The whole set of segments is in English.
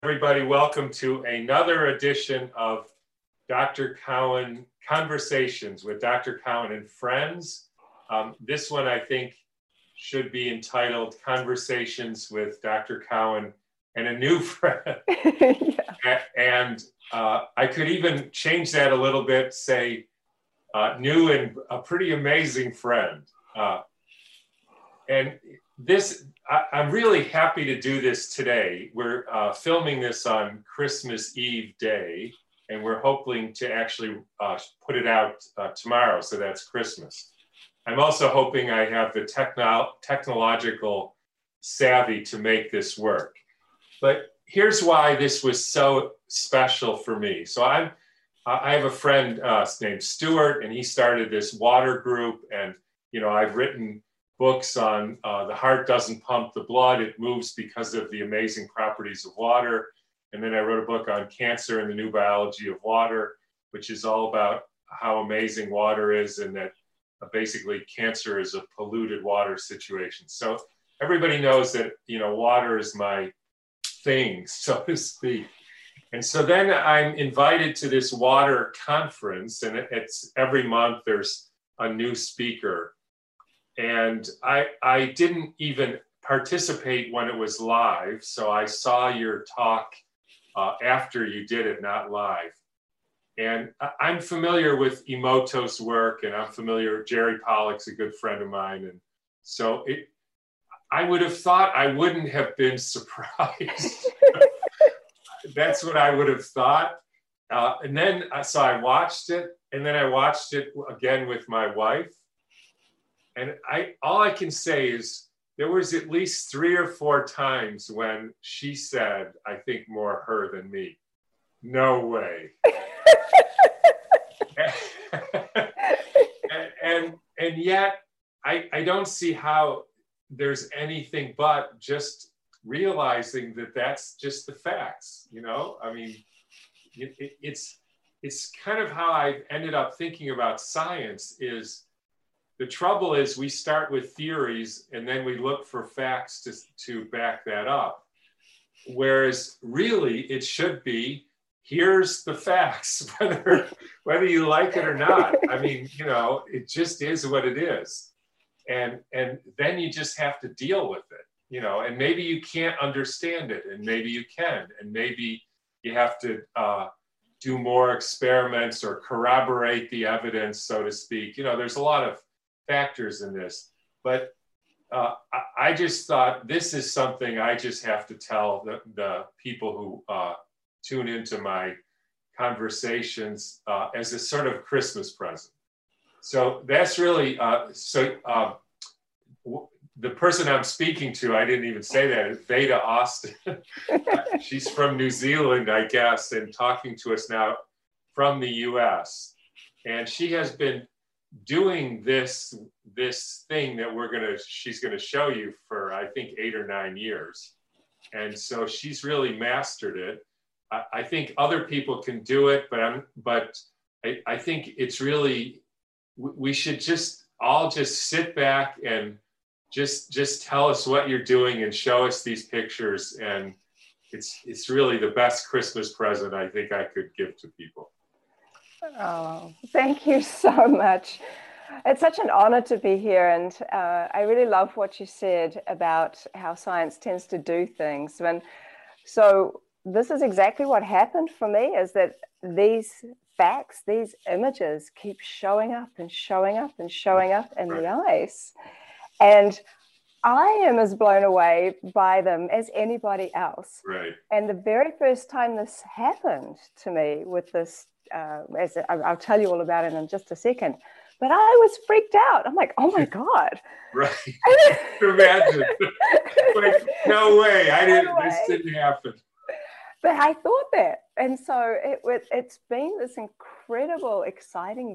Everybody, welcome to another edition of Dr. Cowan Conversations with Dr. Cowan and Friends. This one, I think, should be entitled Conversations with Dr. Cowan and a New Friend. Yeah. And I could even change that a little bit, say, new and a pretty amazing friend. And this, I'm really happy to do this today. We're filming this on Christmas Eve day, and we're hoping to actually put it out tomorrow, so that's Christmas. I'm also hoping I have the technological savvy to make this work. But here's why this was so special for me. So I have a friend named Stuart, and he started this water group, and I've written books on the heart doesn't pump the blood, it moves because of the amazing properties of water. And then I wrote a book on cancer and the new biology of water, which is all about how amazing water is and that basically cancer is a polluted water situation. So everybody knows that, water is my thing, so to speak. And so then I'm invited to this water conference, and it's every month there's a new speaker. And I didn't even participate when it was live, so I saw your talk after you did it, not live. And I'm familiar with Emoto's work, and I'm familiar, Jerry Pollack's a good friend of mine. And so I would have thought I wouldn't have been surprised. That's what I would have thought. And then, so I watched it, and then I watched it again with my wife. And all I can say is there was at least 3 or 4 times when she said, I think more her than me, no way. and yet I don't see how there's anything but just realizing that that's just the facts, I mean, it's kind of how I've ended up thinking about science is, the trouble is we start with theories and then we look for facts to back that up. Whereas really it should be, here's the facts, whether you like it or not. I mean, it just is what it is. And then you just have to deal with it, and maybe you can't understand it, and maybe you can, and maybe you have to do more experiments or corroborate the evidence, so to speak. There's a lot of factors in this, but I just thought this is something I just have to tell the people who tune into my conversations as a sort of Christmas present. So that's really, the person I'm speaking to, I didn't even say that, is Veda Austin. She's from New Zealand, I guess, and talking to us now from the US. And she has been doing this thing that she's gonna show you for, I think, 8 or 9 years. And so she's really mastered it. I think other people can do it, but I think it's really, we should all just sit back and just tell us what you're doing and show us these pictures. And it's really the best Christmas present I think I could give to people. Oh, thank you so much. It's such an honor to be here. And I really love what you said about how science tends to do things. So this is exactly what happened for me, is that these facts, these images keep showing up and showing up and showing up in the ice. And I am as blown away by them as anybody else. Right. And the very first time this happened to me with this, I'll tell you all about it in just a second, but I was freaked out. I'm like, oh my God. Right. Imagine. Like, no way. This didn't happen. But I thought that. And so it's been this incredible, exciting,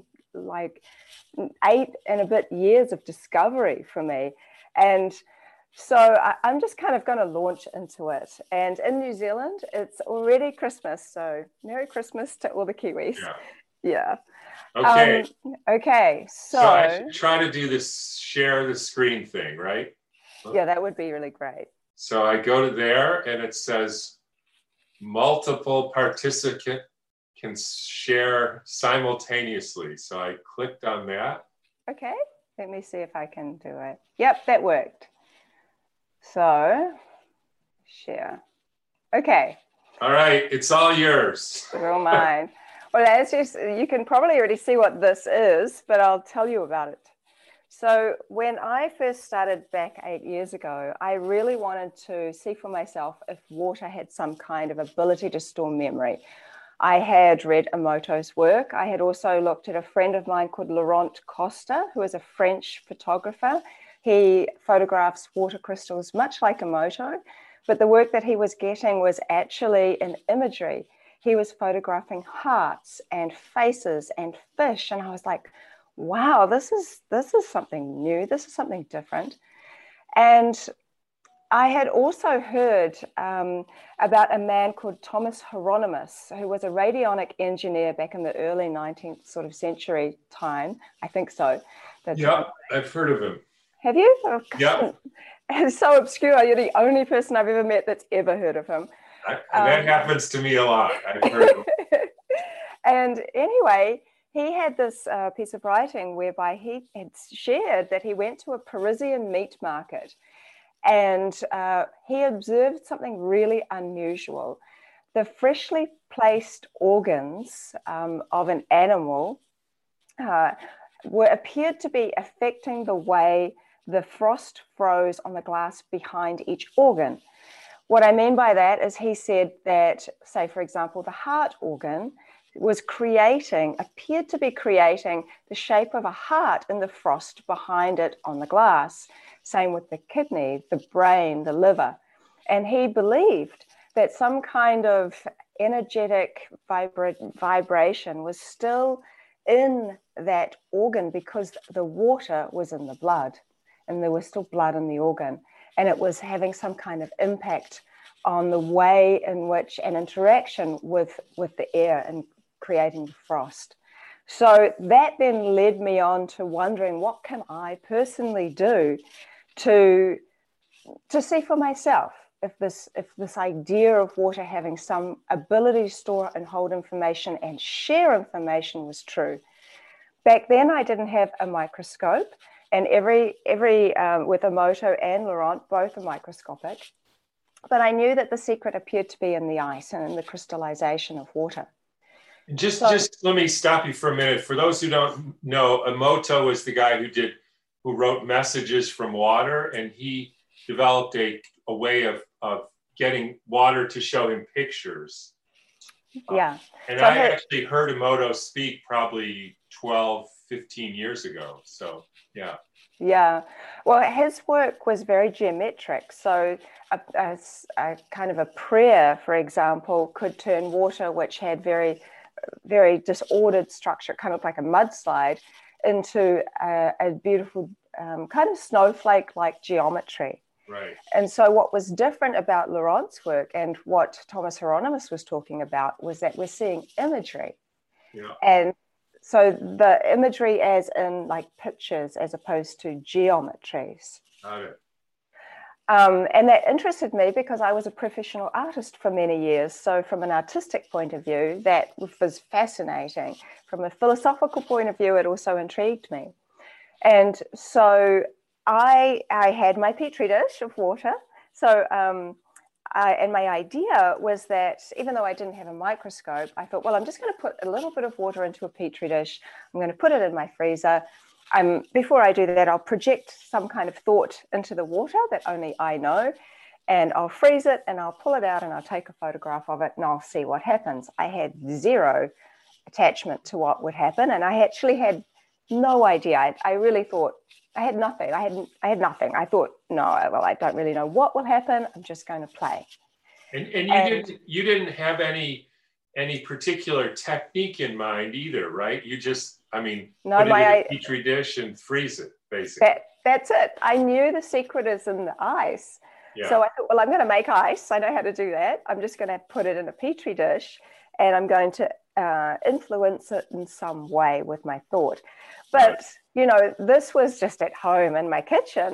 8 and a bit years of discovery for me. And so I'm just kind of going to launch into it. And in New Zealand, it's already Christmas. So Merry Christmas to all the Kiwis. Yeah. Okay. Okay. So I should try to do this share the screen thing, right? Yeah, that would be really great. So I go to there and it says multiple participants can share simultaneously. So I clicked on that. Okay, let me see if I can do it. Yep, that worked. So, share. Okay. All right, it's all yours. It's all mine. Well, as you can probably already see what this is, but I'll tell you about it. So when I first started back 8 years ago, I really wanted to see for myself if water had some kind of ability to store memory. I had read Emoto's work. I had also looked at a friend of mine called Laurent Costa, who is a French photographer. He photographs water crystals much like Emoto, but the work that he was getting was actually in imagery. He was photographing hearts and faces and fish. And I was like, wow, this is something new. This is something different. And I had also heard about a man called Thomas Hieronymus, who was a radionic engineer back in the early 19th sort of century time. I think so. Yeah, I've heard of him. Have you? Oh, yeah. It's so obscure. You're the only person I've ever met that's ever heard of him. That happens to me a lot. I've heard of him. And anyway, he had this piece of writing whereby he had shared that he went to a Parisian meat market and he observed something really unusual. The freshly placed organs of an animal appeared to be affecting the way the frost froze on the glass behind each organ. What I mean by that is he said that, say, for example, the heart organ appeared to be creating the shape of a heart in the frost behind it on the glass. Same with the kidney, the brain, the liver. And he believed that some kind of energetic vibration was still in that organ because the water was in the blood and there was still blood in the organ. And it was having some kind of impact on the way in which an interaction with the air and creating the frost. So that then led me on to wondering, what can I personally do to see for myself if this idea of water having some ability to store and hold information and share information was true. Back then, I didn't have a microscope, and every with Emoto and Laurent, both are microscopic. But I knew that the secret appeared to be in the ice and in the crystallization of water. Just let me stop you for a minute. For those who don't know, Emoto was the guy who wrote Messages from Water, and he developed a way of getting water to show him pictures. Yeah. And so I actually heard Emoto speak probably 12, 15 years ago. So, yeah. Yeah. Well, his work was very geometric. So a kind of a prayer, for example, could turn water, which had very, very disordered structure, kind of like a mudslide, into a beautiful kind of snowflake-like geometry. Right. And so what was different about Laurent's work and what Thomas Hieronymus was talking about was that we're seeing imagery. Yeah. And so the imagery as in like pictures as opposed to geometries. Got it. And that interested me because I was a professional artist for many years. So from an artistic point of view, that was fascinating. From a philosophical point of view, it also intrigued me. And so I had my petri dish of water. So, and my idea was that even though I didn't have a microscope, I thought, well, I'm just going to put a little bit of water into a petri dish. I'm going to put it in my freezer. Before I do that, I'll project some kind of thought into the water that only I know, and I'll freeze it and I'll pull it out and I'll take a photograph of it and I'll see what happens. I had zero attachment to what would happen, and I actually had no idea. I really thought I had nothing. I had nothing. I thought, no, well, I don't really know what will happen. I'm just going to play. And you didn't have any particular technique in mind either, right? You just, put it in a petri dish and freeze it, basically. That's it. I knew the secret is in the ice. Yeah. So I thought, well, I'm going to make ice. I know how to do that. I'm just going to put it in a petri dish and I'm going to influence it in some way with my thought. But, this was just at home in my kitchen.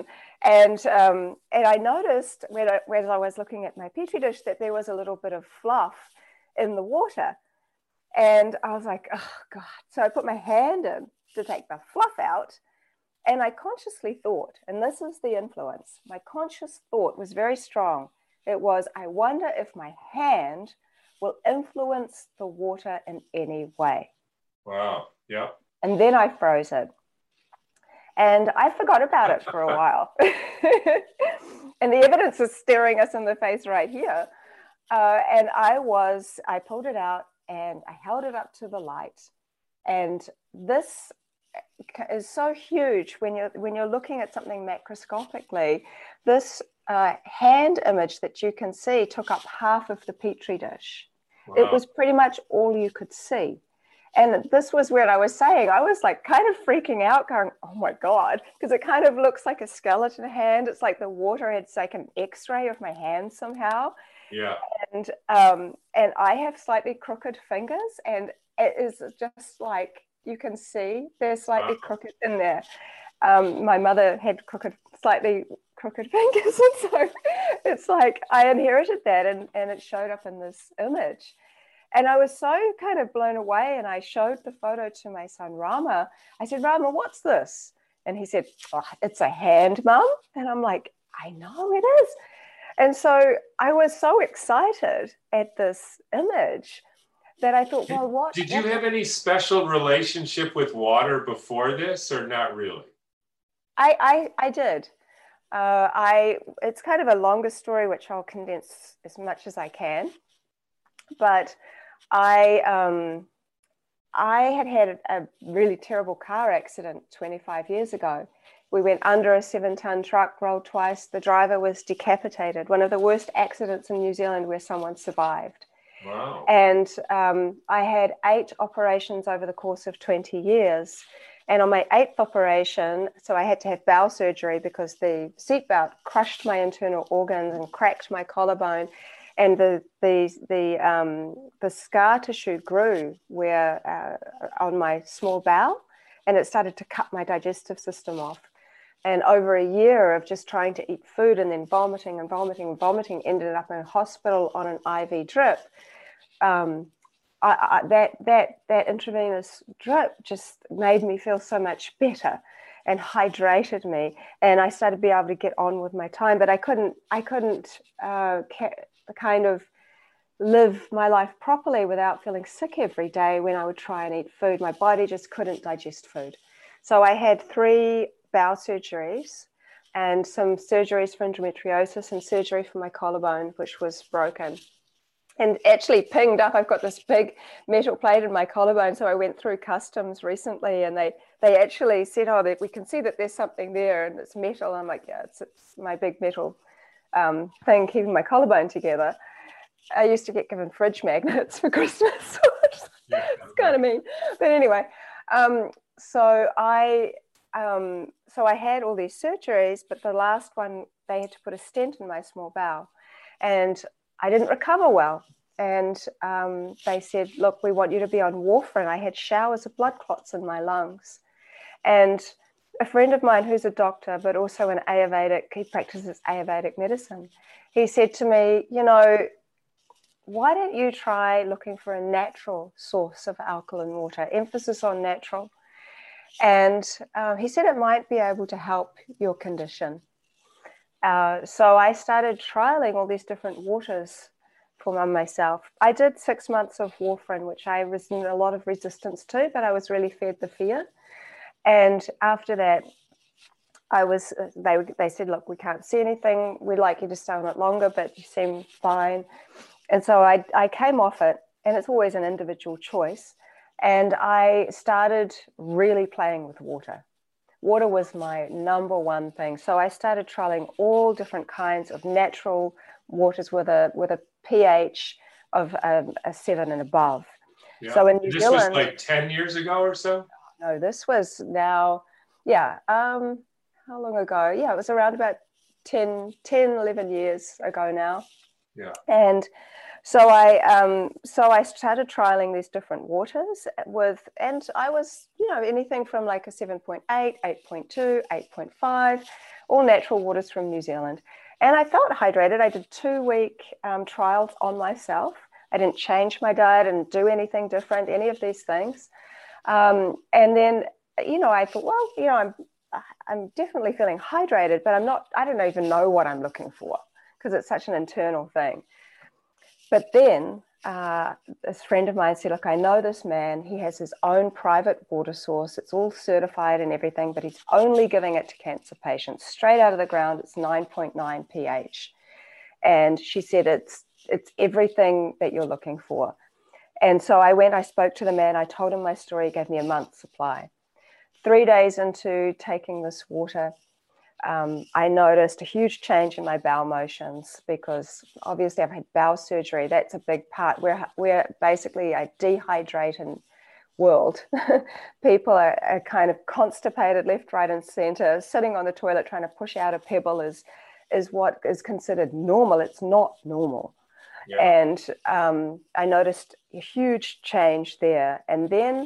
And I noticed when I was looking at my petri dish that there was a little bit of fluff in the water. And I was like, oh God. So I put my hand in to take the fluff out. And I consciously thought, and this is the influence, my conscious thought was very strong. It was, I wonder if my hand will influence the water in any way. Wow. Yeah. And then I froze it. And I forgot about it for a while. And the evidence is staring us in the face right here. And I pulled it out and I held it up to the light. And this is so huge when you're looking at something macroscopically. This hand image that you can see took up half of the petri dish. Wow. It was pretty much all you could see. And this was where I was saying, I was like kind of freaking out going, oh my God, because it kind of looks like a skeleton hand. It's like the water had taken an x-ray of my hand somehow. Yeah. And I have slightly crooked fingers, and it is just like, you can see they're slightly crooked in there. My mother had slightly crooked fingers. And so it's like, I inherited that, and it showed up in this image. And I was so kind of blown away. And I showed the photo to my son, Rama. I said, Rama, what's this? And he said, oh, it's a hand, Mum. And I'm like, I know it is. And so I was so excited at this image that I thought, well, what? Did you have any special relationship with water before this, or not really? I did. It's kind of a longer story, which I'll condense as much as I can. But I had a really terrible car accident 25 years ago. We went under a 7-ton truck, rolled twice. The driver was decapitated. One of the worst accidents in New Zealand where someone survived. Wow. And I had 8 operations over the course of 20 years. And on my 8th operation, so I had to have bowel surgery because the seatbelt crushed my internal organs and cracked my collarbone. And the scar tissue grew on my small bowel, and it started to cut my digestive system off. And over a year of just trying to eat food and then vomiting, ended up in a hospital on an IV drip. That intravenous drip just made me feel so much better and hydrated me, and I started to be able to get on with my time. But I couldn't kind of live my life properly without feeling sick every day when I would try and eat food. My body just couldn't digest food. So I had 3 bowel surgeries and some surgeries for endometriosis and surgery for my collarbone, which was broken and actually pinged up. I've got this big metal plate in my collarbone. So I went through customs recently, and they actually said, oh, we can see that there's something there and it's metal. I'm like, yeah, it's my big metal thing keeping my collarbone together. I used to get given fridge magnets for Christmas. It's kind of mean, but anyway. So I had all these surgeries, but the last one, they had to put a stent in my small bowel, and I didn't recover well. And they said, look, we want you to be on warfarin. I had showers of blood clots in my lungs. And a friend of mine who's a doctor, but also an Ayurvedic, he practices Ayurvedic medicine. He said to me, why don't you try looking for a natural source of alkaline water, emphasis on natural. And he said it might be able to help your condition. So I started trialing all these different waters for myself. I did 6 months of warfarin, which I was in a lot of resistance to, but I was really fed the fear. And after that, they said, look, we can't see anything. We'd like you to stay on it longer, but you seem fine. And so I came off it, and it's always an individual choice. And I started really playing with water. Water was my number one thing. So I started trialing all different kinds of natural waters with a pH of a 7 and above. Yeah. So in New Zealand, this was like 10 years ago or so? No, this was now, how long ago? Yeah, it was around about 10, 11 years ago now. Yeah. And So I started trialing these different waters and I was, anything from like a 7.8, 8.2, 8.5, all natural waters from New Zealand. And I felt hydrated. I did 2-week trials on myself. I didn't change my diet and do anything different, any of these things. And then, I thought, well, I'm definitely feeling hydrated, but I don't even know what I'm looking for because it's such an internal thing. But then this friend of mine said, look, I know this man. He has his own private water source. It's all certified and everything, but he's only giving it to cancer patients. Straight out of the ground, it's 9.9 pH. And she said, it's everything that you're looking for. And so I spoke to the man. I told him my story. He gave me a month's supply. 3 days into taking this water, I noticed a huge change in my bowel motions because obviously I've had bowel surgery. That's a big part. We're basically a dehydrated world. People are kind of constipated left, right, and center. Sitting on the toilet trying to push out a pebble is what is considered normal. It's not normal. Yeah. And I noticed a huge change there. And then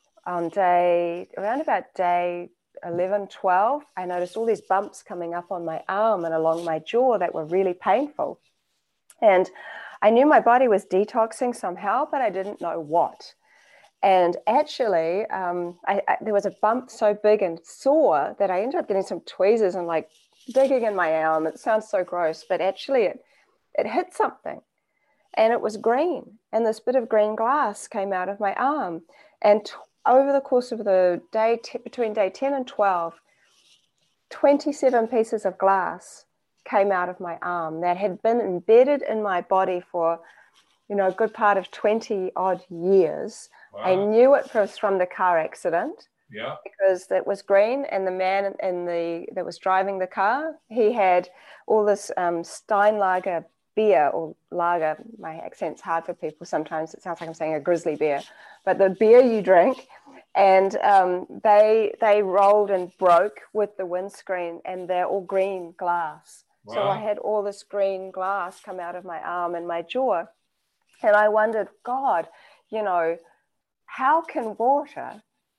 around about day 11, 12, I noticed all these bumps coming up on my arm and along my jaw that were really painful. And I knew my body was detoxing somehow, but I didn't know what. And actually, there was a bump so big and sore that I ended up getting some tweezers and like digging in my arm. It sounds so gross, but actually it hit something and it was green. And this bit of green glass came out of my arm. And over the course of the day, between day 10 and 12, 27 pieces of glass came out of my arm that had been embedded in my body for, a good part of 20 odd years. Wow. I knew it was from the car accident. Yeah. Because it was green, and the man that was driving the car, he had all this Steinlager beer or lager. My accent's hard for people sometimes. It sounds like I'm saying a grizzly beer, but the beer you drink, and they rolled and broke with the windscreen, and they're all green glass. Wow. So I had all this green glass come out of my arm and my jaw, and I wondered, God, how can water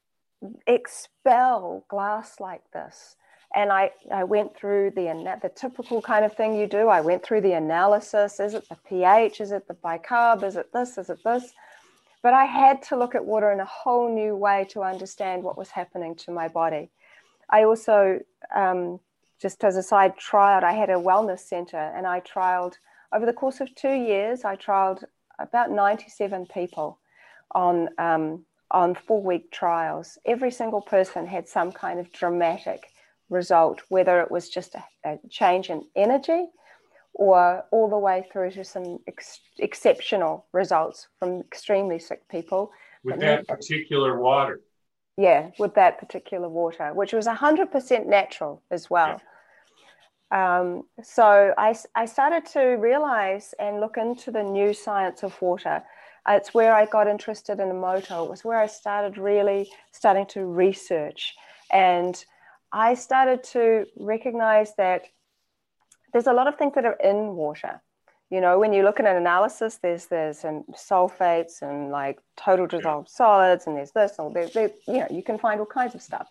expel glass like this? And I went through the typical kind of thing you do. I went through the analysis. Is it the pH? Is it the bicarb? Is it this? Is it this? But I had to look at water in a whole new way to understand what was happening to my body. I also, just as a side, I had a wellness center, and I trialed, over the course of 2 years, I trialed about 97 people on 4-week trials. Every single person had some kind of dramatic result, whether it was just a change in energy or all the way through to some exceptional results from extremely sick people. With that particular water. Yeah, with that particular water, which was 100% natural as well. Yeah. So I started to realize and look into the new science of water. It's where I got interested in Emoto. It was where I started really starting to research. And I started to recognize that there's a lot of things that are in water. When you look at an analysis, there's sulfates and like total dissolved solids, and there's this, and there's you can find all kinds of stuff.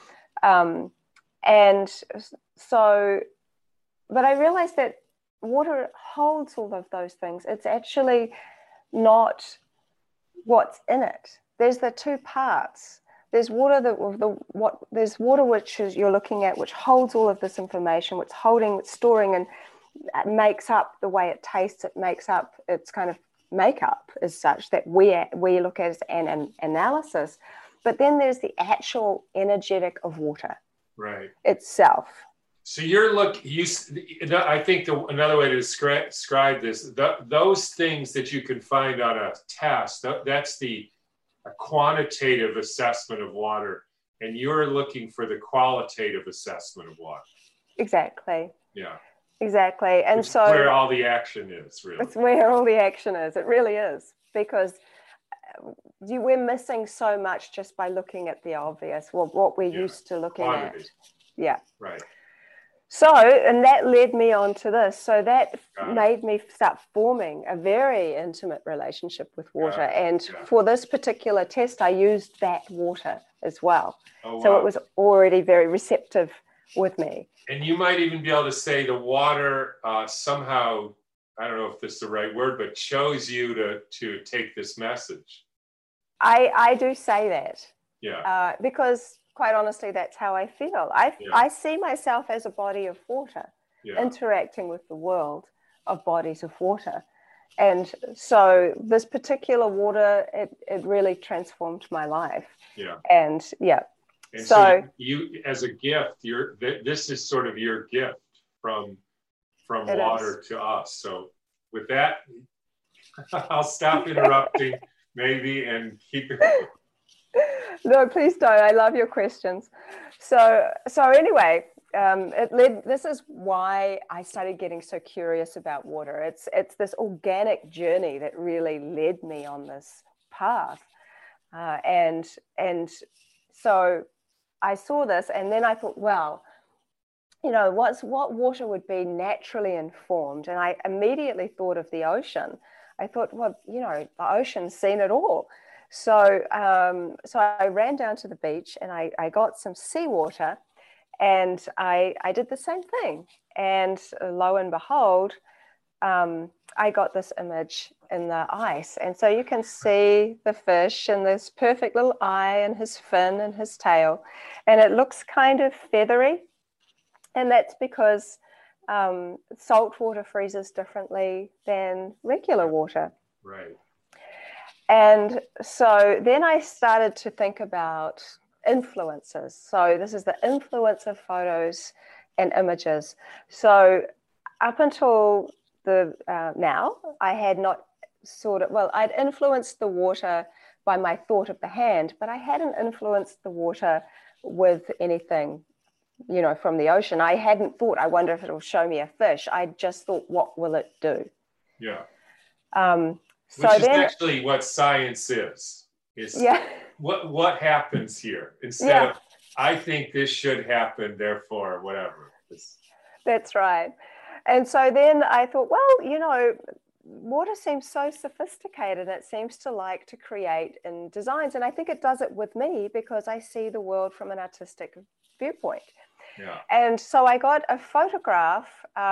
And so, but I realized that water holds all of those things. It's actually not what's in it. There's the two parts. There's water there's water which is you're looking at, which holds all of this information, which storing and makes up the way it tastes. It makes up its kind of makeup as such that we look at as an analysis. But then there's the actual energetic of water, right, itself. So I think another way to describe this, those things that you can find on a test, that's a quantitative assessment of water, and you're looking for the qualitative assessment of water. Exactly. Yeah. Exactly. And so where all the action is, really. It's where all the action is. It really is, because we're missing so much just by looking at the obvious, what we're used to looking at. Yeah. Right. And that led me on to this. So that made me start forming a very intimate relationship with water. And for this particular test, I used that water as well. Oh, wow. So it was already very receptive with me. And you might even be able to say the water somehow, I don't know if this is the right word, but chose you to take this message. I do say that. Yeah. Because quite honestly, that's how I feel. I see myself as a body of water, interacting with the world of bodies of water. And so this particular water, it really transformed my life. Yeah. And so you, as a gift, this is sort of your gift from water to us. So with that, I'll stop interrupting maybe and keep it. No, please don't. I love your questions. So anyway, this is why I started getting so curious about water. It's this organic journey that really led me on this path. And so I saw this, and then I thought, well, what water would be naturally informed? And I immediately thought of the ocean. I thought, well, the ocean's seen it all. So I ran down to the beach and I got some seawater, and I did the same thing. And lo and behold, I got this image in the ice. And so you can see the fish and this perfect little eye and his fin and his tail. And it looks kind of feathery. And that's because salt water freezes differently than regular water. Right. And so then I started to think about influences. So this is the influence of photos and images. So up until now, I had not I'd influenced the water by my thought of the hand, but I hadn't influenced the water with anything, from the ocean. I hadn't thought, I wonder if it'll show me a fish. I just thought, what will it do? Yeah. Which is actually what science is what happens here instead of, I think this should happen, therefore, whatever. That's right. And so then I thought, well, water seems so sophisticated. It seems to like to create in designs. And I think it does it with me because I see the world from an artistic viewpoint. Yeah. And so I got a photograph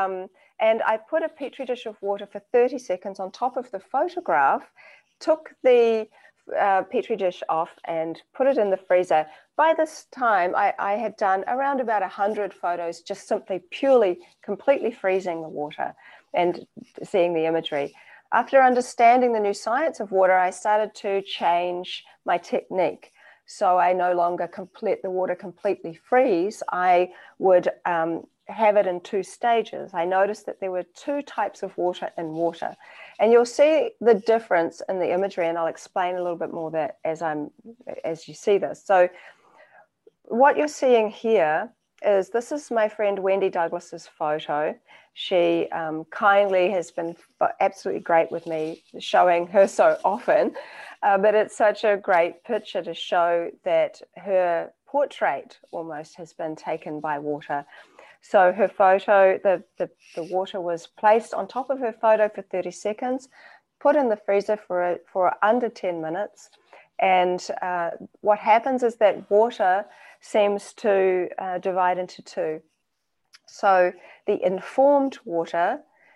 and I put a petri dish of water for 30 seconds on top of the photograph, took the petri dish off and put it in the freezer. By this time, I had done around about 100 photos, just simply purely, completely freezing the water and seeing the imagery. After understanding the new science of water, I started to change my technique. So I no longer let the water completely freeze. I would have it in 2 stages. I noticed that there were 2 types of water in water. And you'll see the difference in the imagery, and I'll explain a little bit more that as you see this. So what you're seeing here is, this is my friend Wendy Douglas's photo. She kindly has been absolutely great with me, showing her so often, but it's such a great picture to show that her portrait almost has been taken by water. So her photo, the water was placed on top of her photo for 30 seconds, put in the freezer for under 10 minutes. And what happens is that water seems to divide into 2. So the informed water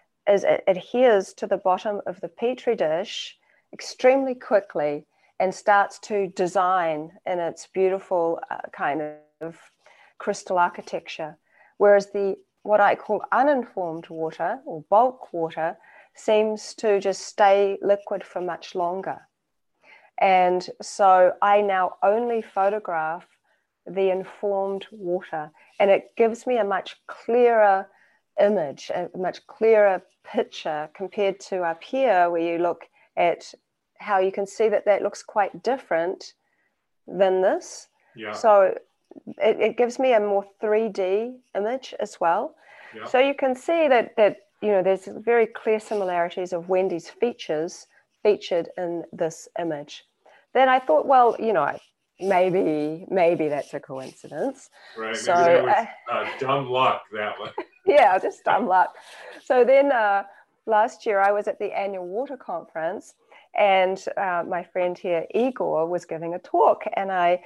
adheres to the bottom of the petri dish extremely quickly and starts to design in its beautiful kind of crystal architecture. Whereas what I call uninformed water or bulk water seems to just stay liquid for much longer. And so I now only photograph the informed water, and it gives me a much clearer image, a much clearer picture compared to up here, where you look at how you can see that looks quite different than this. Yeah. So it gives me a more 3D image as well. Yeah. So you can see that there's very clear similarities of Wendy's features featured in this image. Then I thought, well, maybe that's a coincidence. Right. So Maybe that was dumb luck, that one. yeah, just dumb luck. So then last year I was at the annual water conference, and my friend here, Igor, was giving a talk, and I'd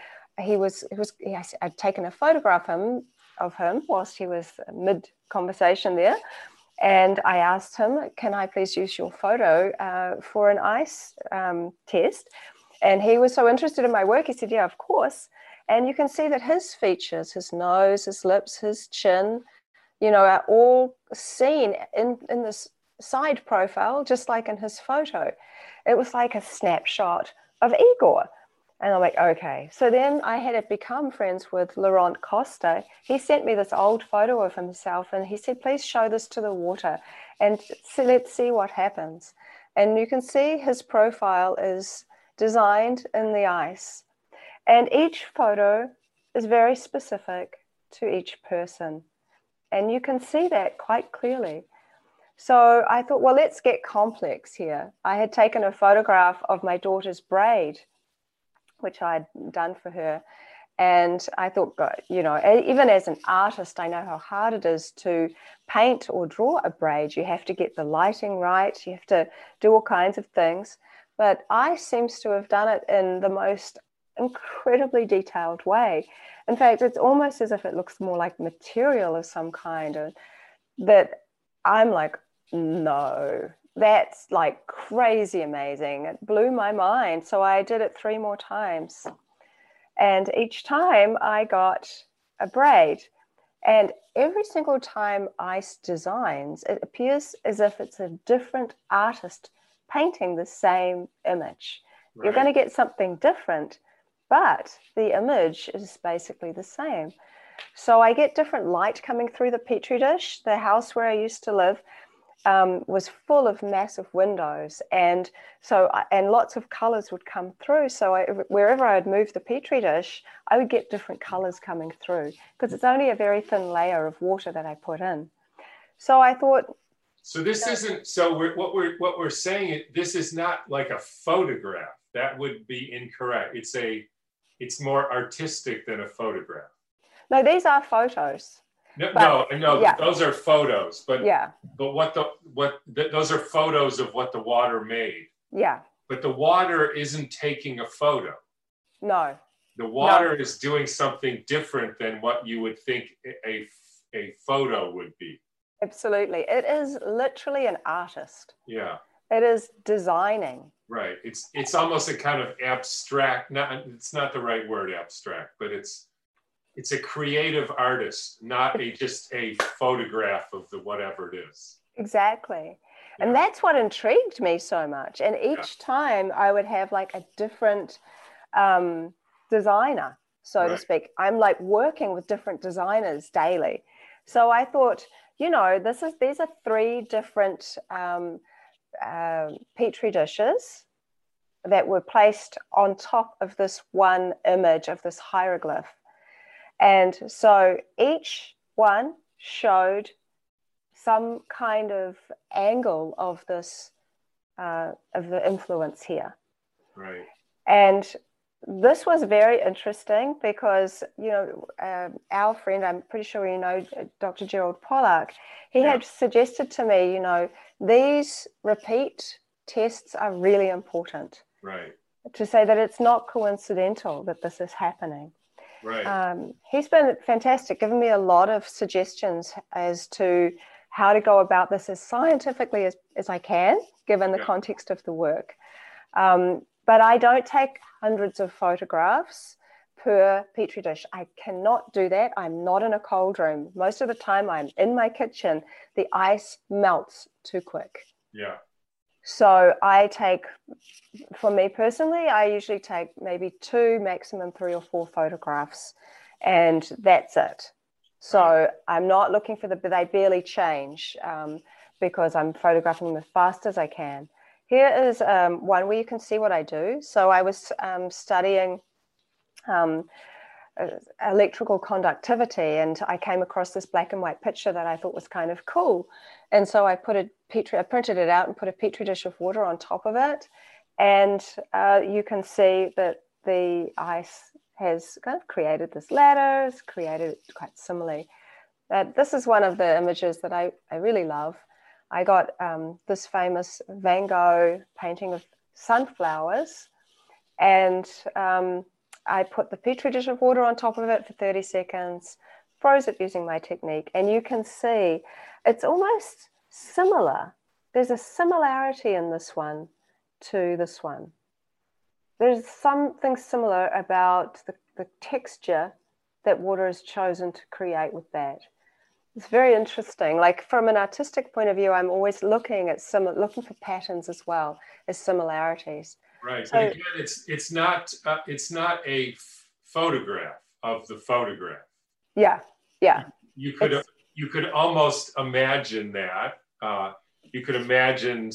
taken a photograph of him whilst he was mid conversation there. And I asked him, can I please use your photo for an ice test? And he was so interested in my work, he said, yeah, of course. And you can see that his features, his nose, his lips, his chin, are all seen in this side profile, just like in his photo. It was like a snapshot of Igor. And I'm like, okay. So then I had become friends with Laurent Costa. He sent me this old photo of himself, and he said, please show this to the water and let's see what happens. And you can see his profile is designed in the ice. And each photo is very specific to each person. And you can see that quite clearly. So I thought, well, let's get complex here. I had taken a photograph of my daughter's braid, which I'd done for her. And I thought, even as an artist, I know how hard it is to paint or draw a braid. You have to get the lighting right. You have to do all kinds of things. But ice seems to have done it in the most incredibly detailed way. In fact, it's almost as if it looks more like material of some kind. That I'm like, no, that's like crazy amazing. It blew my mind. So I did it 3 more times. And each time I got a braid. And every single time ice designs, it appears as if it's a different artist painting the same image. Right. You're going to get something different, but the image is basically the same. So I get different light coming through the Petri dish. The house where I used to live was full of massive windows, and lots of colors would come through. So wherever I would move the Petri dish, I would get different colors coming through, because it's only a very thin layer of water that I put in. So I thought, so this isn't, so what we're saying, this is not like a photograph. That would be incorrect. It's more artistic than a photograph. No, these are photos. No, yeah. Those are photos, but yeah. But those are photos of what the water made. Yeah. But the water isn't taking a photo. No. The water is doing something different than what you would think a photo would be. Absolutely. It is literally an artist. Yeah. It is designing. Right. It's almost a kind of abstract, it's not the right word, abstract, but it's a creative artist, not just a photograph of the whatever it is. Exactly. Yeah. And that's what intrigued me so much. And each time I would have like a different designer, so to speak. I'm like working with different designers daily. So I thought, these are 3 different Petri dishes that were placed on top of this one image of this hieroglyph. And so each one showed some kind of angle of this, of the influence here. Right. And this was very interesting because, our friend, I'm pretty sure Dr. Gerald Pollack, he had suggested to me, these repeat tests are really important. Right. To say that it's not coincidental that this is happening. Right. He's been fantastic, giving me a lot of suggestions as to how to go about this as scientifically as I can, given the context of the work. But I don't take hundreds of photographs per Petri dish. I cannot do that. I'm not in a cold room. Most of the time I'm in my kitchen. The ice melts too quick. Yeah. So for me personally, I usually take maybe 2, maximum 3 or 4 photographs, and that's it. So I'm not looking for they barely change because I'm photographing them as fast as I can. Here is one where you can see what I do. So I was studying electrical conductivity, and I came across this black and white picture that I thought was kind of cool. And so I printed it out and put a Petri dish of water on top of it. And you can see that the ice has kind of created this ladder, it's created it quite similarly. This is one of the images that I really love. I got this famous Van Gogh painting of sunflowers, and I put the Petri dish of water on top of it for 30 seconds, froze it using my technique, and you can see it's almost similar. There's a similarity in this one to this one. There's something similar about the texture that water has chosen to create with that. It's very interesting. Like from an artistic point of view, I'm always looking for patterns as well as similarities. Right, so, but again, it's not a photograph of the photograph. Yeah, yeah. You could almost imagine that. You could imagine.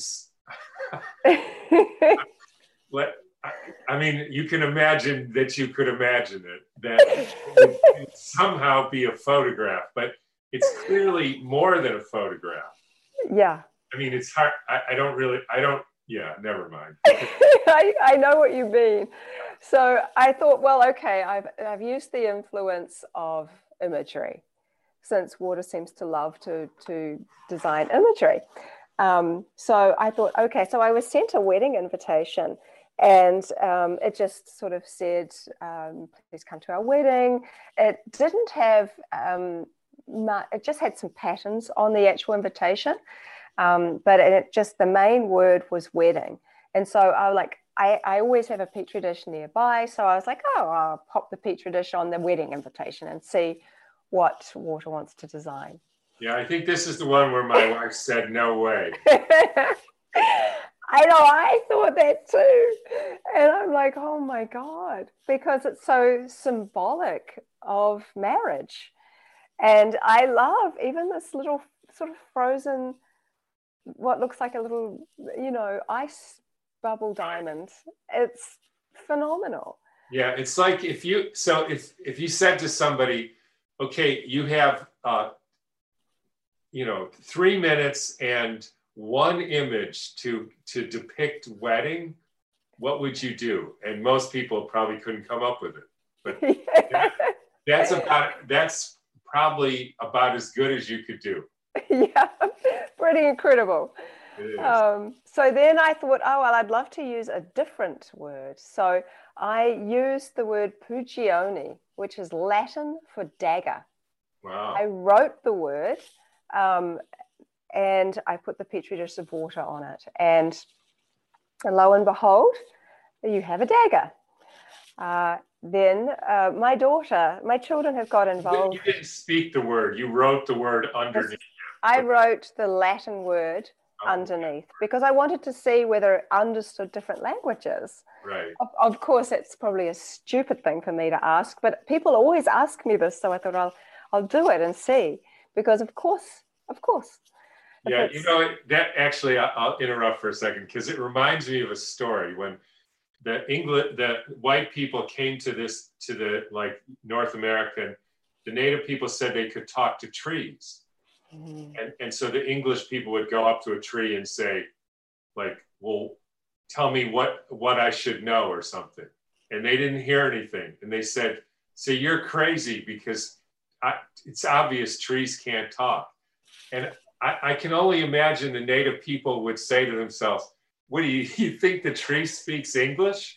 I mean, you can imagine that you could imagine it, that it would somehow be a photograph, but it's clearly more than a photograph. Yeah. I mean, it's hard. Yeah, never mind. I know what you mean. So I thought, well, okay, I've used the influence of imagery, since water seems to love to design imagery. So I thought, okay, so I was sent a wedding invitation, and it just sort of said, please come to our wedding. It didn't have, it just had some patterns on the actual invitation. But the main word was wedding. And so I always have a Petri dish nearby. So I was like, oh, I'll pop the Petri dish on the wedding invitation and see what water wants to design. Yeah, I think this is the one where my wife said, no way. I know, I thought that too. And I'm like, oh my God, because it's so symbolic of marriage. And I love even this little sort of frozen, what looks like a little, ice bubble diamond. It's phenomenal. Yeah, it's like if you said to somebody, okay, you have 3 minutes and one image to depict wedding, what would you do? And most people probably couldn't come up with it. But that's probably about as good as you could do. Yeah, pretty incredible. So then I thought, oh, well, I'd love to use a different word. So I used the word pugione, which is Latin for dagger. Wow. I wrote the word and I put the Petri dish of water on it. And lo and behold, you have a dagger. Then my children have got involved. You didn't speak the word, you wrote the word underneath. I wrote the Latin word underneath because I wanted to see whether it understood different languages. Right. Of course, it's probably a stupid thing for me to ask, but people always ask me this, so I thought I'll do it and see, because of course. Yeah, that actually, I'll interrupt for a second because it reminds me of a story when the white people came to the North America. The native people said they could talk to trees. And so the English people would go up to a tree and say, well, tell me what I should know or something. And they didn't hear anything. And they said, so you're crazy because it's obvious trees can't talk. And I can only imagine the native people would say to themselves, what do you think the tree speaks English?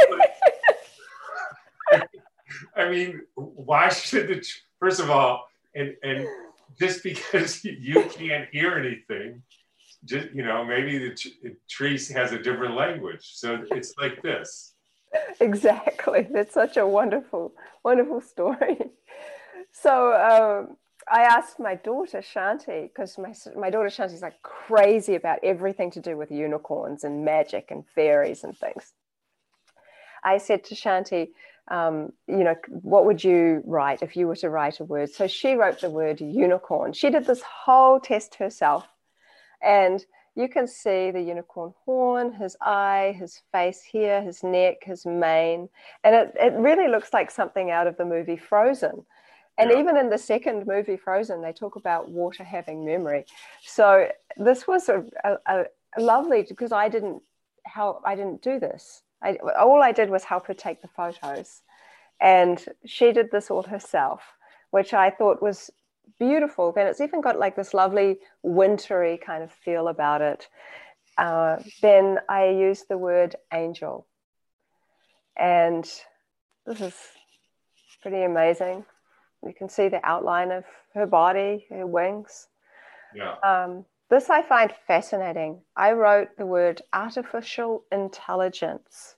I mean, why should first of all, and just because you can't hear anything, just maybe the tree has a different language. So it's like this. Exactly. That's such a wonderful, wonderful story. So I asked my daughter Shanti, because my daughter Shanti is like crazy about everything to do with unicorns and magic and fairies and things. I said to Shanti, what would you write if you were to write a word? So she wrote the word unicorn. She did this whole test herself. And you can see the unicorn horn, his eye, his face here, his neck, his mane. And it really looks like something out of the movie Frozen. And even in the second movie, Frozen, they talk about water having memory. So this was a lovely, because I didn't do this. All I did was help her take the photos. And she did this all herself, which I thought was beautiful. And it's even got like this lovely wintry kind of feel about it. Then I used the word angel. And this is pretty amazing. You can see the outline of her body, her wings. Yeah. This I find fascinating. I wrote the word artificial intelligence.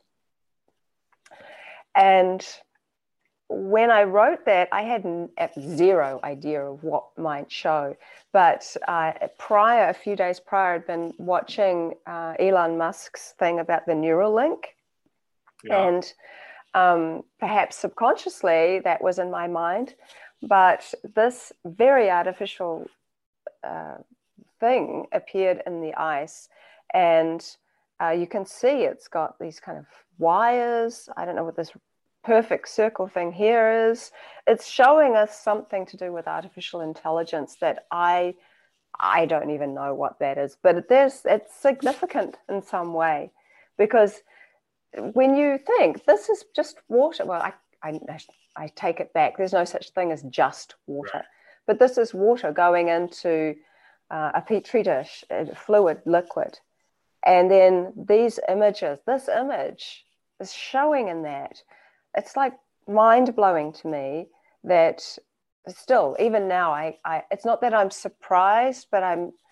And when I wrote that, I had zero idea of what might show. But a few days prior, I'd been watching Elon Musk's thing about the Neuralink. Yeah. And perhaps subconsciously that was in my mind. But this very artificial thing appeared in the ice. And you can see it's got these kind of wires. I don't know what this perfect circle thing here is. It's showing us something to do with artificial intelligence that I don't even know what that is, but it's significant in some way, because when you think this is just water, well, I take it back. There's no such thing as just water, right. But this is water going into a petri dish, a fluid, liquid, and then this image is showing in that. It's like mind-blowing to me that still, even now, it's not that I'm surprised, but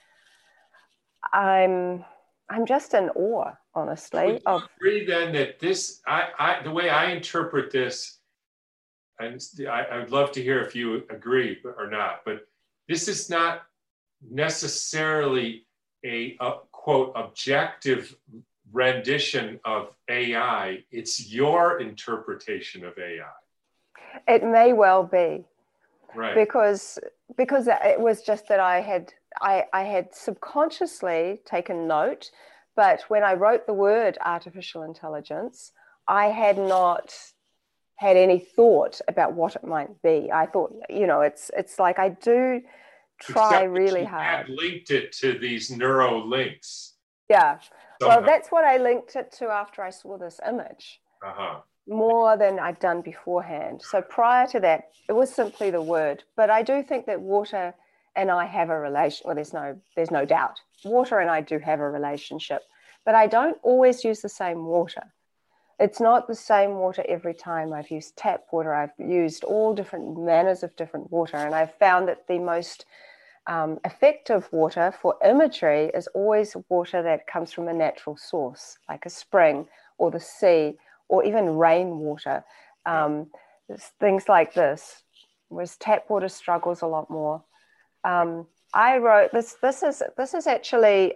I'm just in awe, honestly. Would you agree then that this, the way I interpret this, and I would love to hear if you agree or not, but this is not necessarily a quote objective rendition of AI. It's your interpretation of AI. It may well be, right? Because it was just that I had subconsciously taken note, but when I wrote the word artificial intelligence, I had not had any thought about what it might be. I thought, it's like I do try really hard. You linked it to these neuro links. Yeah. Somehow. Well, that's what I linked it to after I saw this image. More than I'd done beforehand. So prior to that, it was simply the word. But I do think that water and I have a relation. Well, there's no doubt. Water and I do have a relationship. But I don't always use the same water. It's not the same water every time. I've used tap water. I've used all different manners of different water. And I've found that the most effective water for imagery is always water that comes from a natural source, like a spring or the sea, or even rainwater, things like this, whereas tap water struggles a lot more. I wrote this. This is actually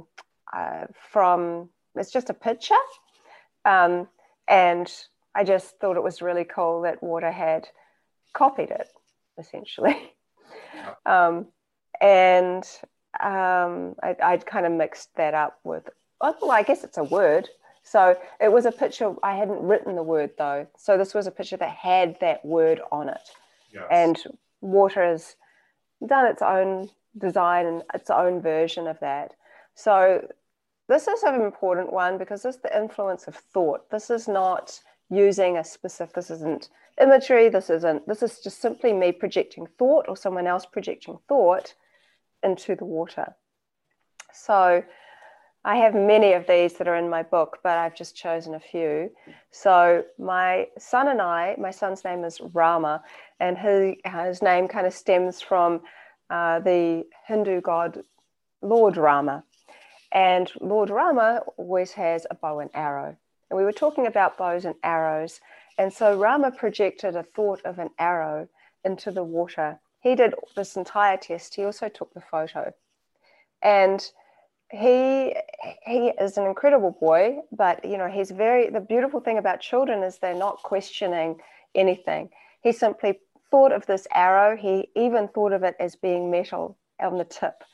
from. It's just a picture, and I just thought it was really cool that water had copied it, essentially. And I'd kind of mixed that up with. Well, I guess it's a word. So it was a picture. I hadn't written the word though. So this was a picture that had that word on it. Yes. And water has done its own design and its own version of that. So this is an important one because this is the influence of thought. This is not using a specific, this isn't imagery. This is just simply me projecting thought or someone else projecting thought into the water. So I have many of these that are in my book, but I've just chosen a few. So my son's name is Rama, and his name kind of stems from the Hindu god Lord Rama. And Lord Rama always has a bow and arrow. And we were talking about bows and arrows. And so Rama projected a thought of an arrow into the water. He did this entire test. He also took the photo. And he is an incredible boy, but the beautiful thing about children is they're not questioning anything. He simply thought of this arrow. He even thought of it as being metal on the tip.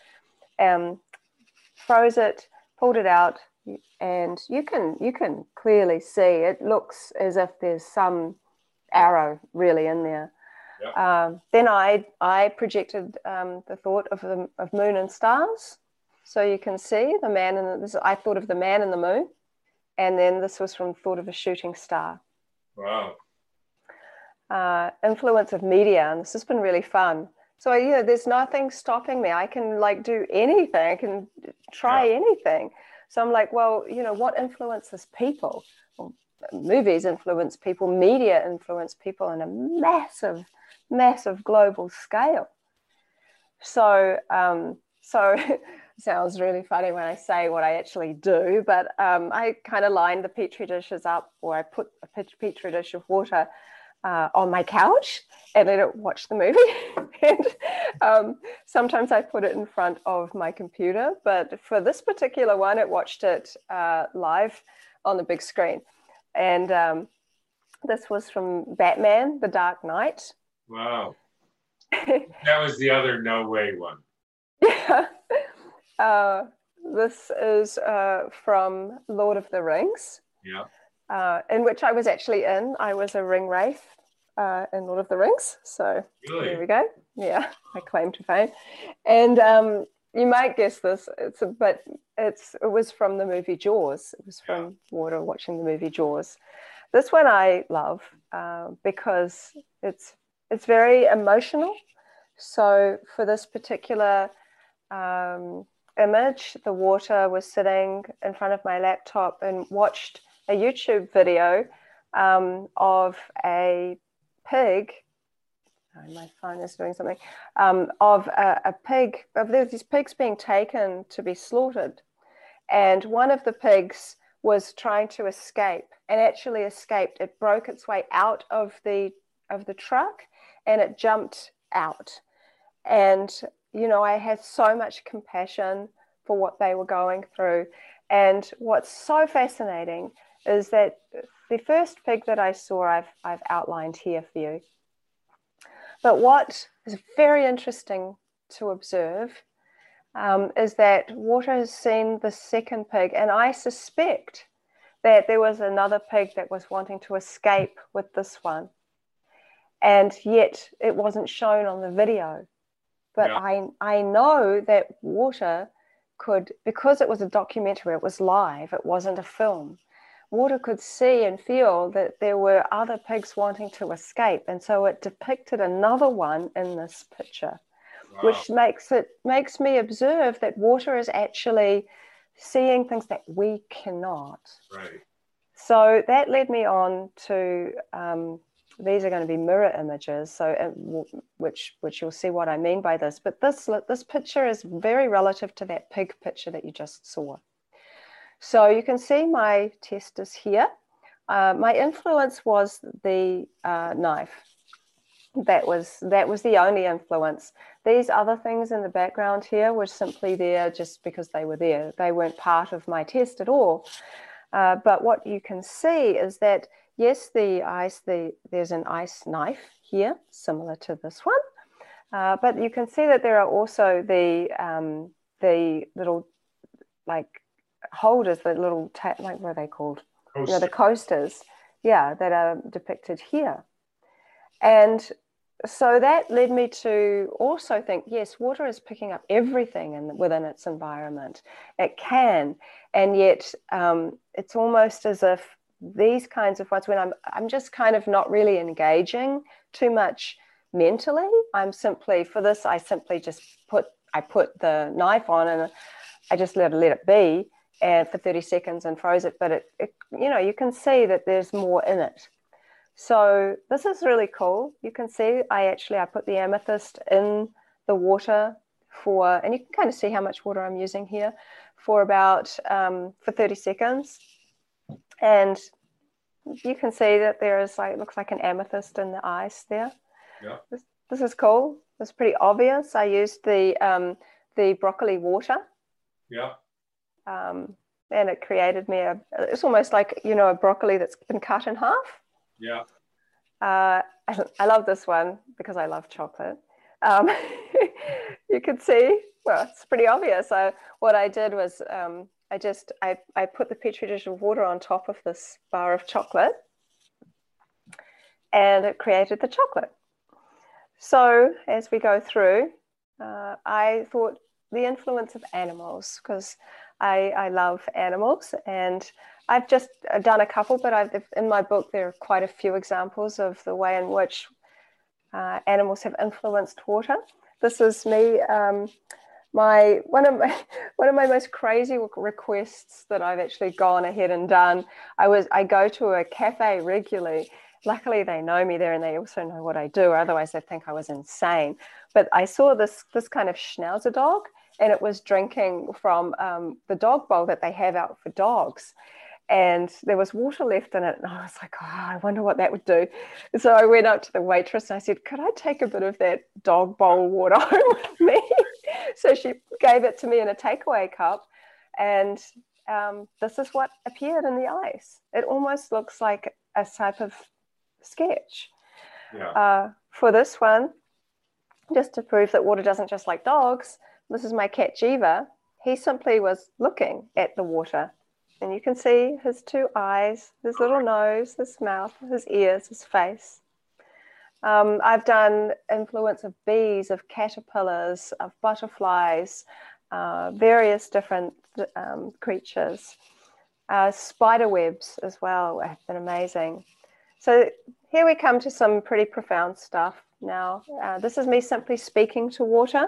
Froze it, pulled it out, and you can clearly see it looks as if there's some arrow really in there. Yep. Then I projected the thought of moon and stars. So you can see the man I thought of the man in the moon, And then this was from Thought of a Shooting Star. Wow. Influence of media, and this has been really fun. So there's nothing stopping me. I can like do anything. I can try anything. So I'm like, well, what influences people? Well, movies influence people, media influence people on a massive, massive global scale. So, so it sounds really funny when I say what I actually do, but I kind of line the Petri dishes up, or I put a Petri dish of water on my couch and let it watch the movie. And sometimes I put it in front of my computer, but for this particular one, it watched it live on the big screen. And this was from Batman, The Dark Knight. Wow. That was the other no way one. Yeah. This is from Lord of the Rings. Yeah. In which I was actually in. I was a ring wraith in Lord of the Rings. So really? There we go. Yeah, I claim to fame. And you might guess this, but it was from the movie Jaws. It was from water watching the movie Jaws. This one I love because it's very emotional. So for this particular image, the water was sitting in front of my laptop and watched a YouTube video of a pig. Oh, my phone is doing something. Of a pig. There's these pigs being taken to be slaughtered, and one of the pigs was trying to escape and actually escaped. It broke its way out of the truck and it jumped out. And I had so much compassion for what they were going through. And what's so fascinating is that the first pig that I saw, I've outlined here for you. But what is very interesting to observe is that water has seen the second pig, and I suspect that there was another pig that was wanting to escape with this one, and yet it wasn't shown on the video. But I know that water could, because it was a documentary, it was live, it wasn't a film. Water could see and feel that there were other pigs wanting to escape. And so it depicted another one in this picture, which makes me observe that water is actually seeing things that we cannot. Right. So that led me on to, these are going to be mirror images, so which you'll see what I mean by this. But this picture is very relative to that pig picture that you just saw. So you can see my test is here. My influence was the knife. That was the only influence. These other things in the background here were simply there just because they were there. They weren't part of my test at all. But what you can see is that, yes, there's an ice knife here, similar to this one. But you can see that there are also the little, like, holders, the little like, what are they called? Coaster. The coasters, that are depicted here. And so that led me to also think, yes, water is picking up everything within its environment. It can, and yet it's almost as if these kinds of ones, when I'm just kind of not really engaging too much mentally. I simply put the knife on and I just let it be. And for 30 seconds and froze it, but it you can see that there's more in it. So this is really cool. You can see I put the amethyst in the water and you can kind of see how much water I'm using here for about for 30 seconds. And you can see that there is looks like an amethyst in the ice there. Yeah. This is cool. It's pretty obvious. I used the broccoli water. Yeah. And it created me it's almost like, a broccoli that's been cut in half. Yeah. I love this one because I love chocolate. You can see, well, it's pretty obvious. What I did was I put the Petri dish of water on top of this bar of chocolate and it created the chocolate. So as we go through, I thought the influence of animals, because I love animals, and I've just done a couple, but in my book there are quite a few examples of the way in which animals have influenced water. This is me. One of my most crazy requests that I've actually gone ahead and done. I go to a cafe regularly. Luckily, they know me there, and they also know what I do. Otherwise, they'd think I was insane. But I saw this kind of Schnauzer dog, and it was drinking from the dog bowl that they have out for dogs. And there was water left in it. And I was like, oh, I wonder what that would do. So I went up to the waitress and I said, could I take a bit of that dog bowl water home with me? So she gave it to me in a takeaway cup. And this is what appeared in the ice. It almost looks like a type of sketch. Yeah. For this one, just to prove that water doesn't just like dogs, this is my cat Jiva. He simply was looking at the water. And you can see his two eyes, his little nose, his mouth, his ears, his face. I've done influence of bees, of caterpillars, of butterflies, various different creatures. Spider webs as well have been amazing. So here we come to some pretty profound stuff now. This is me simply speaking to water.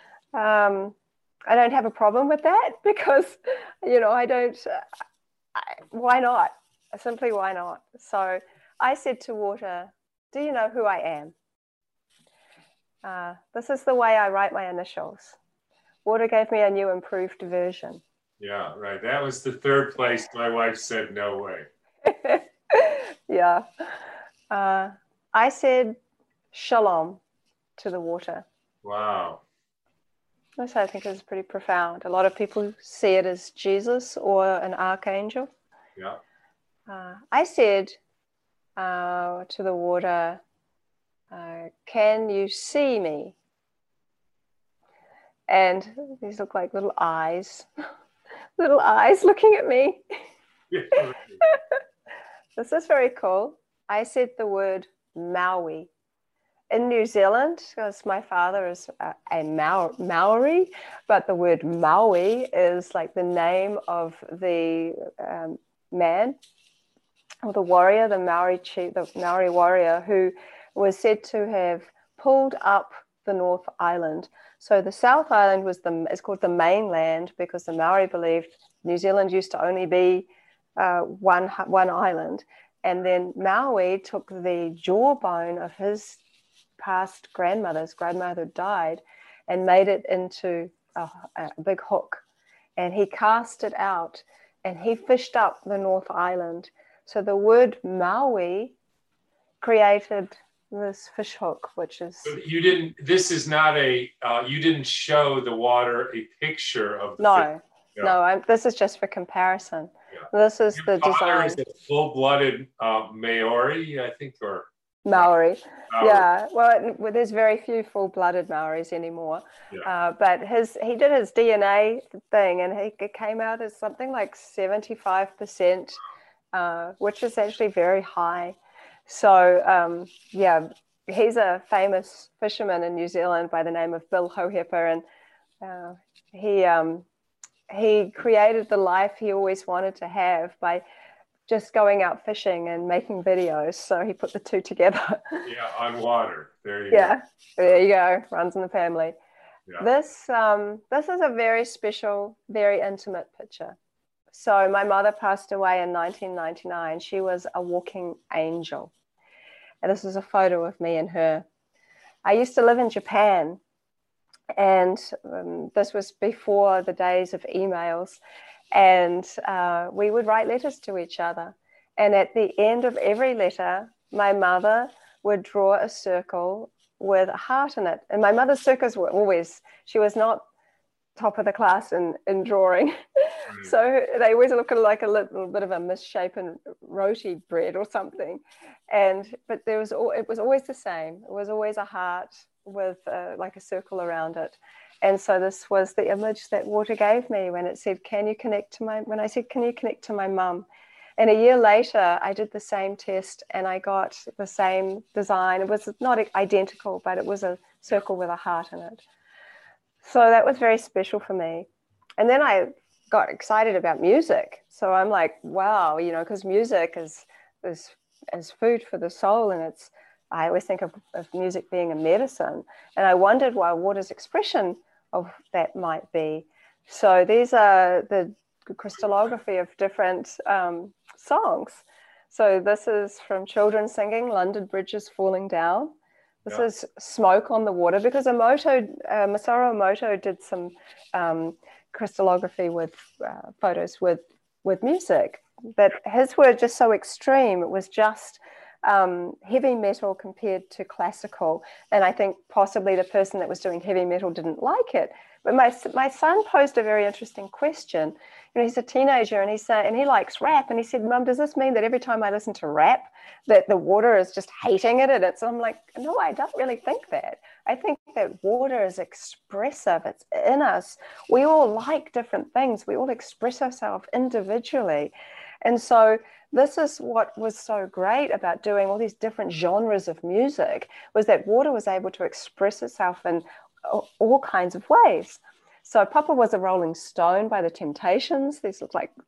I don't have a problem with that because, I don't, why not? Simply, why not? So I said to water, do you know who I am? This is the way I write my initials. Water gave me a new improved version. Yeah, right. That was the third place. My wife said, no way. Yeah. I said shalom to the water. Wow. This I think is pretty profound. A lot of people see it as Jesus or an archangel. Yeah. I said to the water, can you see me? And these look like little eyes looking at me. Yeah. This is very cool. I said the word Maui. In New Zealand, because my father is a Maori, but the word Maui is like the name of the man or the warrior, the Maori chief, the Maori warrior who was said to have pulled up the North Island. So the South Island is called the mainland because the Maori believed New Zealand used to only be one island. And then Maui took the jawbone of his past grandmother died, and made it into a big hook. And he cast it out and he fished up the North Island. So the word Maui created this fish hook, which is... This is not you didn't show the water a picture of the fish. No, this is just for comparison. Yeah. This is the design. Is a full-blooded Maori, I think, or... Maori. Yeah, well, there's very few full-blooded Maoris anymore. Yeah. But he did his DNA thing, and it came out as something like 75%, which is actually very high. So, he's a famous fisherman in New Zealand by the name of Bill Hohepa, and he created the life he always wanted to have by just going out fishing and making videos. So he put the two together. Yeah, on water. There you go. There you go. Runs in the family. Yeah. This is a very special, very intimate picture. So my mother passed away in 1999. She was a walking angel. And this is a photo of me and her. I used to live in Japan, and this was before the days of emails. And we would write letters to each other. And at the end of every letter, my mother would draw a circle with a heart in it. And my mother's circles were always, she was not top of the class in drawing. So they always look like a little bit of a misshapen roti bread or something. But it was always the same. It was always a heart with like a circle around it. And so this was the image that water gave me when it said, when I said, can you connect to my mum? And a year later, I did the same test and I got the same design. It was not identical, but it was a circle with a heart in it. So that was very special for me. And then I got excited about music. So I'm like, wow, you know, because music is food for the soul, and I always think of music being a medicine. And I wondered why water's expression of that might be. So these are the crystallography of different songs. So this is from children singing London Bridge is Falling Down. This is Smoke on the Water, because Masaru Emoto did some crystallography with photos with music, but his were just so extreme. It was just heavy metal compared to classical, and I think possibly the person that was doing heavy metal didn't like it. But my son posed a very interesting question. You know, he's a teenager, and he likes rap, and he said, "Mum, does this mean that every time I listen to rap, that the water is just hating it?" And I'm like, no, I don't really think that. I think that water is expressive. It's in us. We all like different things. We all express ourselves individually, and so this is what was so great about doing all these different genres of music, was that water was able to express itself in all kinds of ways. So Papa was a Rolling Stone by the Temptations. These look like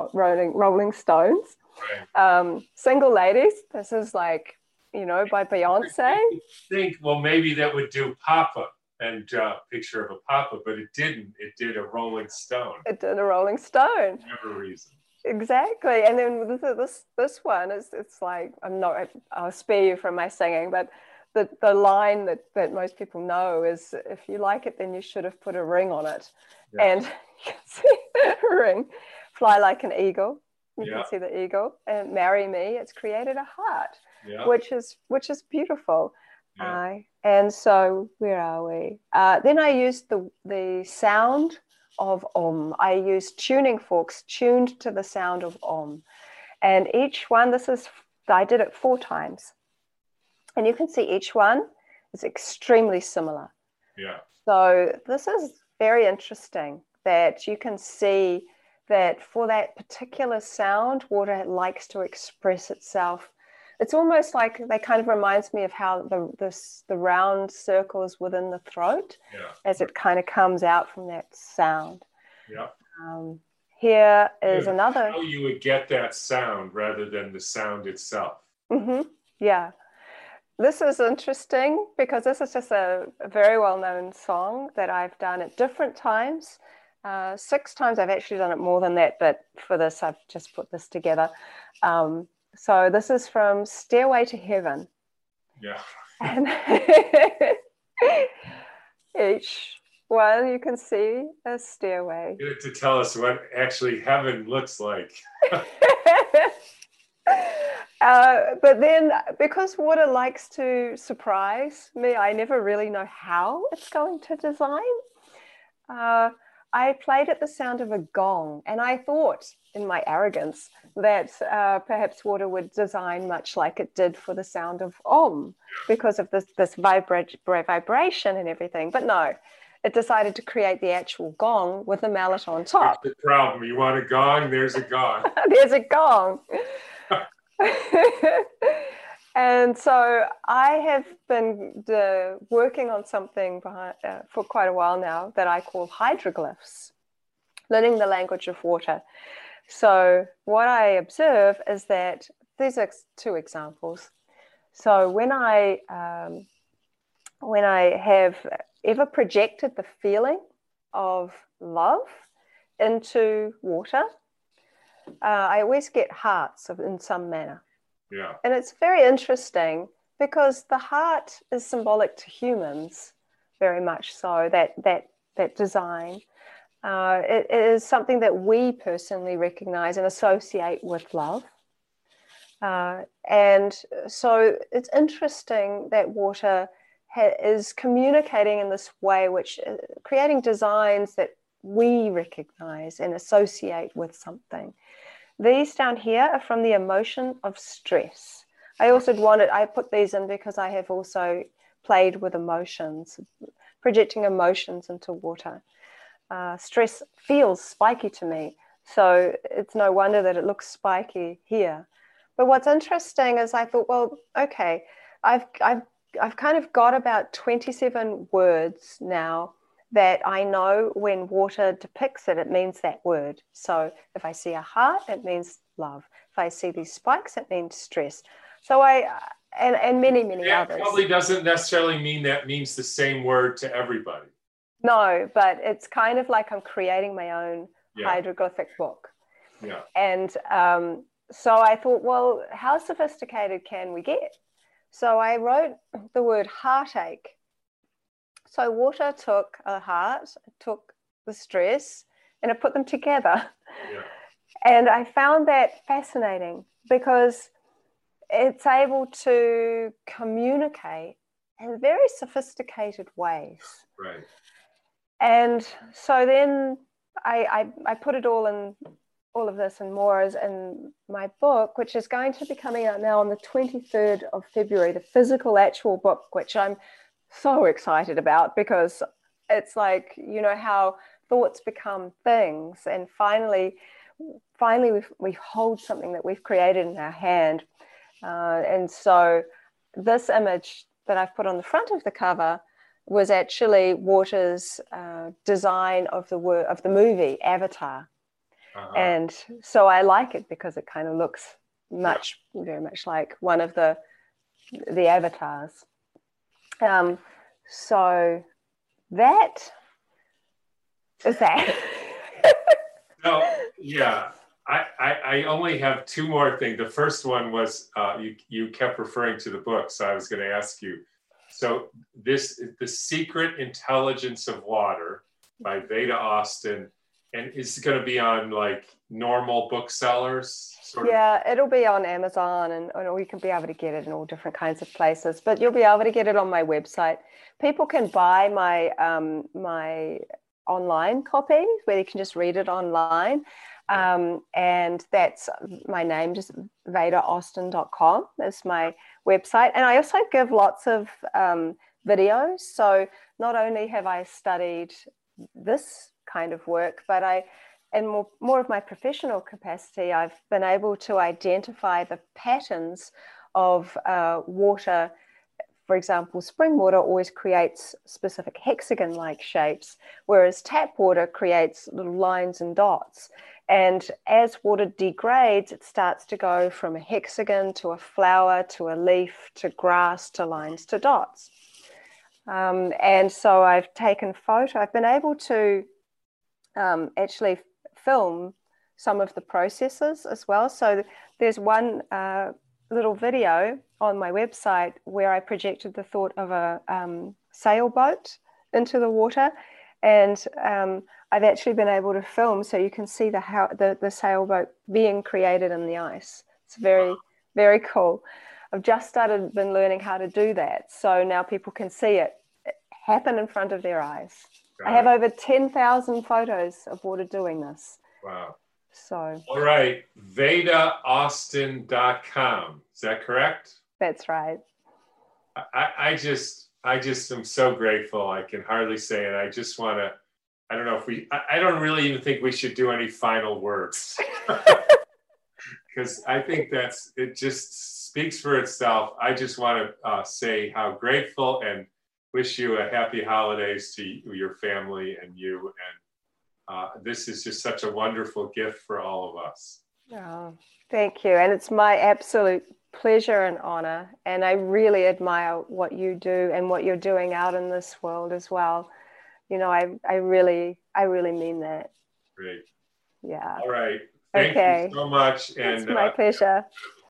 Rolling Stones. Right. Single Ladies. This is like, you know, by Beyonce. Well, maybe that would do Papa and picture of a Papa, but it didn't. It did a Rolling Stone. It did a Rolling Stone. For whatever reason. Exactly. And then this one is, it's like, I'll spare you from my singing, but the line that most people know is, if you like it, then you should have put a ring on it. Yeah. And you can see the ring. Fly like an eagle. You can see the eagle. And marry me. It's created a heart, which is beautiful. Yeah. And so where are we? Then I used the sound of Om. I used tuning forks tuned to the sound of Om. And each one, I did it 4 times. And you can see each one is extremely similar. Yeah. So this is very interesting that you can see that for that particular sound, water likes to express itself. It's almost like, that kind of reminds me of how the round circles within the throat as it kind of comes out from that sound. Yeah. Here is another. How you would get that sound rather than the sound itself. Mm-hmm. Yeah. This is interesting because this is just a very well-known song that I've done at different times. 6 times. I've actually done it more than that, but for this, I've just put this together. So this is from Stairway to Heaven. Yeah. And each one, you can see a stairway. You have to tell us what actually heaven looks like. But then, because water likes to surprise me, I never really know how it's going to design. I played at the sound of a gong, and I thought, in my arrogance, that perhaps water would design much like it did for the sound of Om, because of this vibration and everything. But no, it decided to create the actual gong with the mallet on top. That's the problem. You want a gong? There's a gong. There's a gong. And so I have been working on something for quite a while now that I call hydroglyphs, learning the language of water. So what I observe is that these are 2 examples. So when I have ever projected the feeling of love into water, I always get hearts in some manner. Yeah. And it's very interesting because the heart is symbolic to humans, very much so, that design. It is something that we personally recognize and associate with love. And so it's interesting that water is communicating in this way, which creating designs that we recognize and associate with something. These down here are from the emotion of stress. I put these in because I have also played with emotions, projecting emotions into water. Stress feels spiky to me, so it's no wonder that it looks spiky here. But what's interesting is I thought, well, okay, I've kind of got about 27 words now that I know when water depicts it, it means that word. So if I see a heart, it means love. If I see these spikes, it means stress. So and many, many That others. probably doesn't necessarily mean that means the same word to everybody. No, but it's kind of like I'm creating my own hieroglyphic book. Yeah. And so I thought, well, how sophisticated can we get? So I wrote the word heartache. So water took a heart, took the stress, and it put them together. Yeah. And I found that fascinating because it's able to communicate in very sophisticated ways. Right. And so then I put it all in, all of this and more is in my book, which is going to be coming out now on the 23rd of February, the physical actual book, which I'm so excited about because it's like, you know, how thoughts become things. And finally we hold something that we've created in our hand. And so this image that I've put on the front of the cover was actually Water's design of the movie Avatar. And so I like it because it kind of looks very much like one of the avatars. So that is that. No, yeah. I only have two more things. The first one was you kept referring to the book, so I was going to ask you. So The Secret Intelligence of Water by Veda Austin, and it's going to be on like normal booksellers. It'll be on Amazon, and you can be able to get it in all different kinds of places. But you'll be able to get it on my website. People can buy my my online copy where you can just read it online. And that's my name, just VedaAustin.com is my website. And I also give lots of videos. So not only have I studied this kind of work, but in more of my professional capacity, I've been able to identify the patterns of water. For example, spring water always creates specific hexagon-like shapes, whereas tap water creates little lines and dots. And as water degrades, it starts to go from a hexagon to a flower to a leaf to grass to lines to dots. And so I've been able to actually film some of the processes as well. So there's one little video on my website where I projected the thought of a sailboat into the water. And I've actually been able to film so you can see the sailboat being created in the ice. It's very, very cool. I've just been learning how to do that. So now people can see it happen in front of their eyes. I have over 10,000 photos of water doing this. Wow. So. All right. VedaAustin.com. Is that correct? That's right. I just am so grateful. I can hardly say it. I just want to, I don't know if I don't really even think we should do any final words. Because I think it just speaks for itself. I just want to say how grateful and wish you a happy holidays to your family and you. And this is just such a wonderful gift for all of us. Oh, thank you. And it's my absolute pleasure and honor. And I really admire what you do and what you're doing out in this world as well. You know, I really mean that. Great. Yeah. All right. Thank you so much. And it's my pleasure.